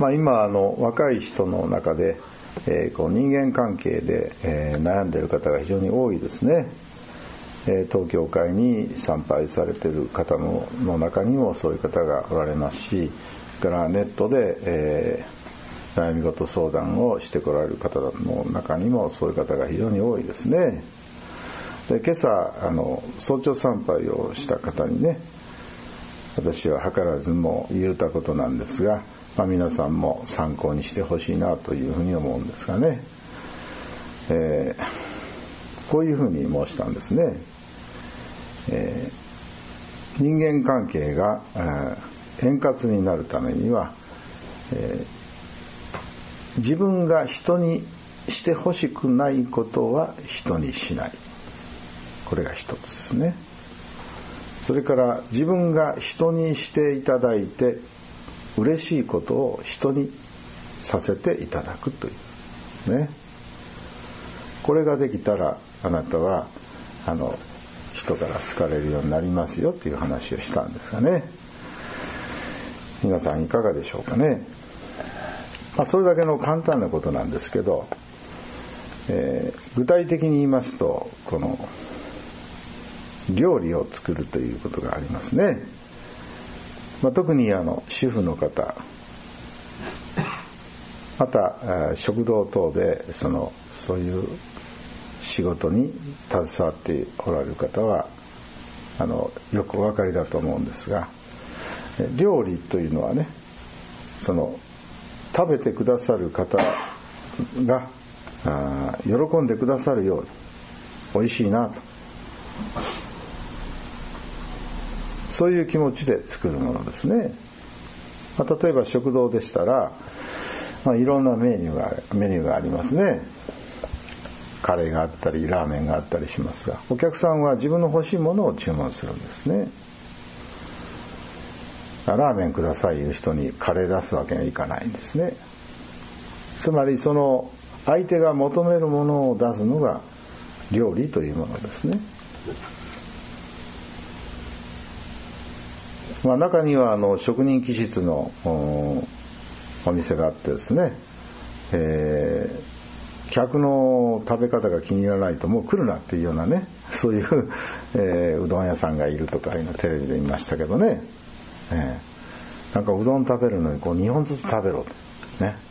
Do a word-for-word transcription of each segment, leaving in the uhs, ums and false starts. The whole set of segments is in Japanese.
まあ、今あの若い人の中で、えー、こう人間関係で、えー、悩んでいる方が非常に多いですね。えー、東教会に参拝されている方 の, の中にもそういう方がおられますし、それからネットで、えー、悩み事相談をしてこられる方の中にもそういう方が非常に多いですね。で今朝あの早朝参拝をした方にね、私は図らずも言うたことなんですが、まあ、皆さんも参考にしてほしいなというふうに思うんですがね、えー、こういうふうに申したんですね。えー、人間関係が円滑になるためには、えー、自分が人にしてほしくないことは人にしない、これが一つですね。それから自分が人にしていただいて嬉しいことを人にさせていただくというね、これができたらあなたはあの人から好かれるようになりますよという話をしたんですがね、皆さんいかがでしょうかね。まあ、それだけの簡単なことなんですけど、えー、具体的に言いますと、この料理を作るということがありますね。まあ、特にあの主婦の方、また食堂等でそのそういう仕事に携わっておられる方はあのよくお分かりだと思うんですが、料理というのはね、その食べてくださる方があ喜んでくださるように美味しいなと、そういう気持ちで作るものですね。まあ、例えば食堂でしたら、まあ、いろんなメニューがメニューがありますね。カレーがあったりラーメンがあったりしますが、お客さんは自分の欲しいものを注文するんですね。ラーメンくださいいう人にカレー出すわけにはいかないんですね。つまりその相手が求めるものを出すのが料理というものですね。まあ、中にはあの職人気質の お, お店があってですね、えー、客の食べ方が気に入らないともう来るなっていうようなね、そういう、えー、うどん屋さんがいるとかいうのテレビで見ましたけどね、えー、なんかうどん食べるのにこうにほんずつ食べろとね、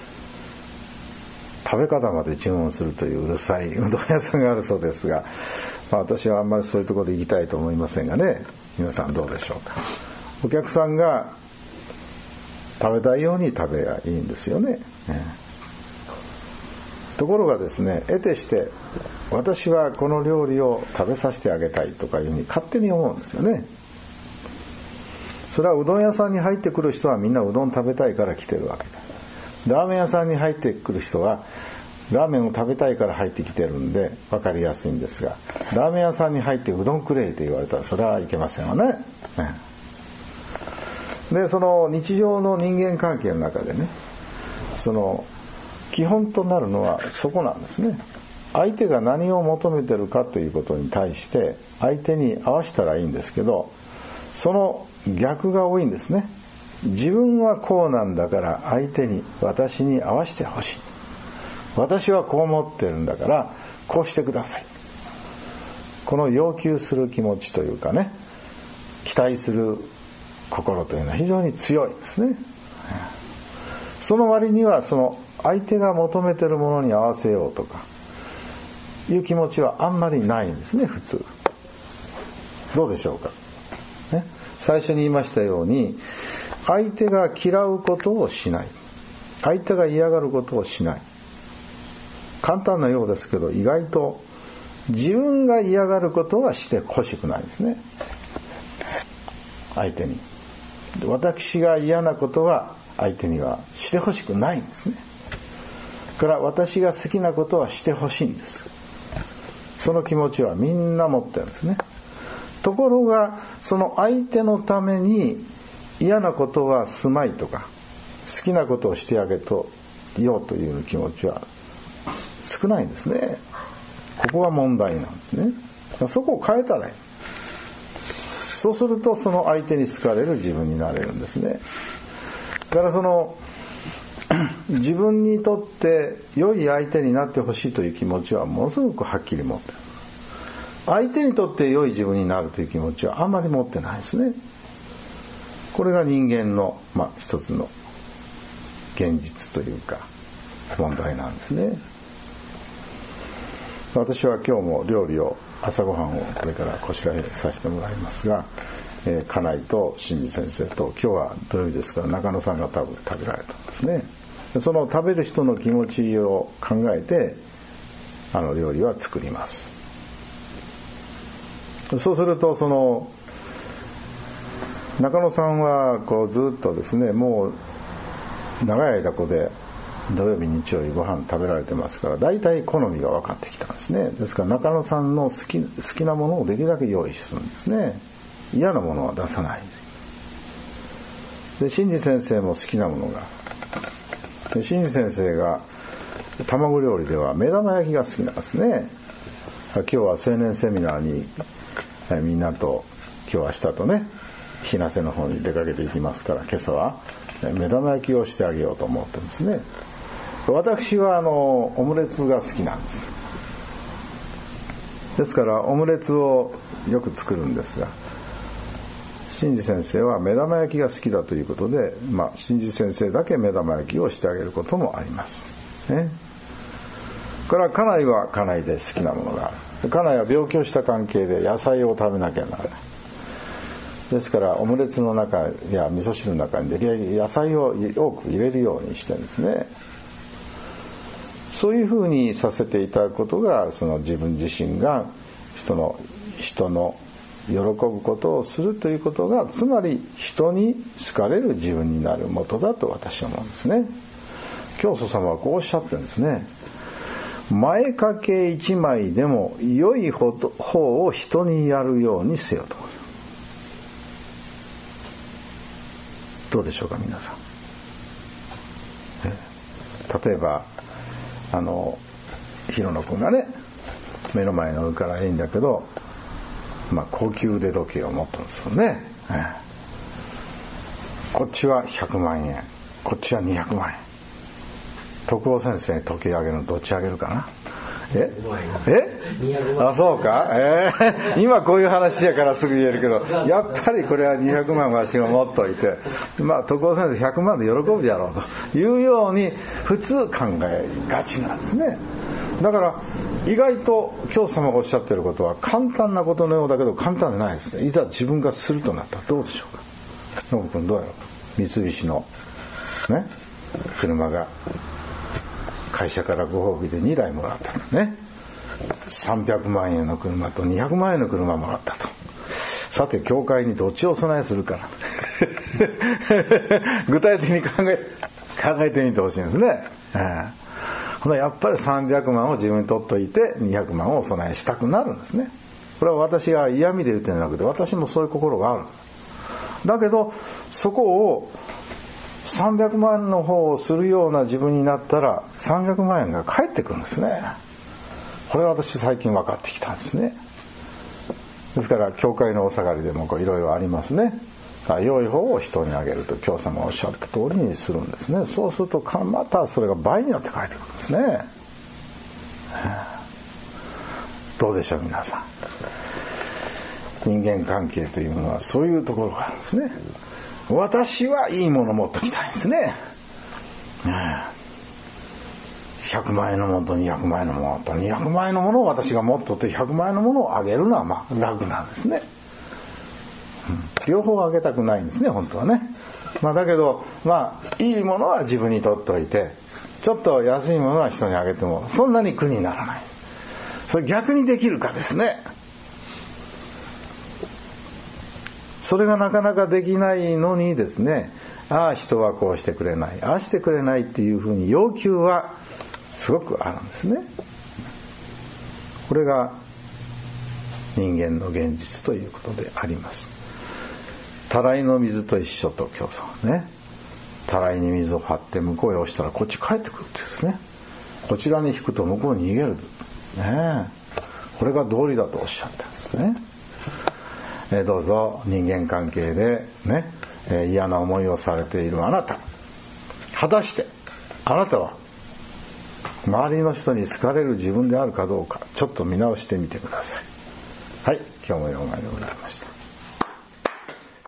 食べ方まで注文するといううるさいうどん屋さんがあるそうですが、まあ、私はあんまりそういうところで行きたいと思いませんがね、皆さんどうでしょうか。お客さんが食べたいように食べがいいんですよね、ね。ところがですね、得てして私はこの料理を食べさせてあげたいとかいうふうに勝手に思うんですよね。それはうどん屋さんに入ってくる人はみんなうどん食べたいから来てるわけだ。ラーメン屋さんに入ってくる人はラーメンを食べたいから入ってきてるんで分かりやすいんですが、ラーメン屋さんに入ってうどんくれと言われたらそれはいけませんよね。でその日常の人間関係の中でね、その基本となるのはそこなんですね。相手が何を求めてるかということに対して相手に合わせたらいいんですけど、その逆が多いんですね。自分はこうなんだから相手に私に合わせてほしい、私はこう思ってるんだからこうしてください、この要求する気持ちというかね、期待する心というのは非常に強いですね。その割にはその相手が求めてるものに合わせようとかいう気持ちはあんまりないんですね、普通。どうでしょうか、ね、最初に言いましたように、相手が嫌うことをしない、相手が嫌がることをしない、簡単なようですけど意外と自分が嫌がることはしてほしくないですね、相手に。私が嫌なことは相手にはしてほしくないんですね。だから私が好きなことはしてほしいんです。その気持ちはみんな持ってるんですね。ところがその相手のために嫌なことはすまいとか好きなことをしてあげようという気持ちは少ないんですね。ここが問題なんですね。そこを変えたらいい。そうするとその相手に好かれる自分になれるんですね。だからその自分にとって良い相手になってほしいという気持ちはものすごくはっきり持ってる。相手にとって良い自分になるという気持ちはあんまり持ってないですね。これが人間の、まあ、一つの現実というか問題なんですね。私は今日も料理を朝ごはんをこれからこしらえさせてもらいますが、えー、家内と新次先生と、今日は土曜日ですから中野さんが多分食べられたんですね。その食べる人の気持ちを考えてあの料理は作ります。そうするとその中野さんはこうずっとですね、もう長い間ここで土曜日日曜日ご飯食べられてますから、大体好みが分かってきたんですね。ですから中野さんの好き、好きなものをできるだけ用意するんですね。嫌なものは出さない。で新次先生も好きなものが、で新次先生が卵料理では目玉焼きが好きなんですね。今日は青年セミナーにみんなと今日明日とね日生の方に出かけていきますから、今朝は目玉焼きをしてあげようと思ってるんですね。私はあのオムレツが好きなんです。ですからオムレツをよく作るんですが、新次先生は目玉焼きが好きだということで、まあ、新次先生だけ目玉焼きをしてあげることもあります、ね。これは家内は家内で好きなものがある。家内は病気をした関係で野菜を食べなきゃならない。ですからオムレツの中や味噌汁の中にできるだけ野菜を多く入れるようにしてるんですね。そういうふうにさせていただくことが、その自分自身が人の人の喜ぶことをするということが、つまり人に好かれる自分になる元だと私は思うんですね。教祖様はこうおっしゃってるんですね。前掛け一枚でも良い方を人にやるようにせよと。どうでしょうか皆さん。例えばあの広野君がね、目の前の上からいいんだけど、まあ高級腕時計を持ってるんですよね。こっちはひゃくまんえん、こっちはにひゃくまんえん。徳尾先生に時計あげるのどっちあげるかな。ええあ、そうか、えー、今こういう話やからすぐ言えるけど、やっぱりこれはにひゃくまんわしが持っといて、まあ徳尾先生ひゃくまんで喜ぶじゃろうというように普通考えがちなんですね。だから意外と教祖様がおっしゃっていることは簡単なことのようだけど簡単じゃないですね。いざ自分がするとなったらどうでしょうか。ノブ君どうやろう。三菱のね車が会社からご褒美でにだいもらったとね。さんびゃくまんえんの車とにひゃくまんえんの車もらったと。さて教会にどっちをお供えするかな具体的に考え考えてみてほしいんですね。うん、やっぱりさんびゃくまんを自分に取っといてにひゃくまんをお供えしたくなるんですね。これは私が嫌味で言ってるんじゃなくて、私もそういう心がある。だけどそこをさんびゃくまんの方をするような自分になったらさんびゃくまんえんが返ってくるんですね。これは私最近分かってきたんですね。ですから教会のお下がりでもいろいろありますね。良い方を人にあげると教様がおっしゃった通りにするんですね。そうするとまたそれが倍になって返ってくるんですね。どうでしょう皆さん。人間関係というものはそういうところがあるんですね。私はいいものを持っておきたいんですね。ひゃくまんえんのものとにひゃくまんえんのものとにひゃくまんえんのものを私が持っとってひゃくまんえんのものをあげるのはまあ楽なんですね。うん、両方あげたくないんですね本当はね。まあ、だけどまあいいものは自分に取っておいて、ちょっと安いものは人にあげてもそんなに苦にならない。それ逆にできるかですね。それがなかなかできないのにですね、ああ人はこうしてくれない、ああしてくれないっていうふうに要求はすごくあるんですね。これが人間の現実ということであります。たらいの水と一緒と教祖はね、たらいに水を張って向こうへ押したらこっち帰ってくるっていうんですね。こちらに引くと向こうに逃げる、ね、これが道理だとおっしゃったんですね。えどうぞ人間関係でね、え嫌な思いをされているあなた、果たしてあなたは周りの人に好かれる自分であるかどうか、ちょっと見直してみてください。はい、今日もようがでございました。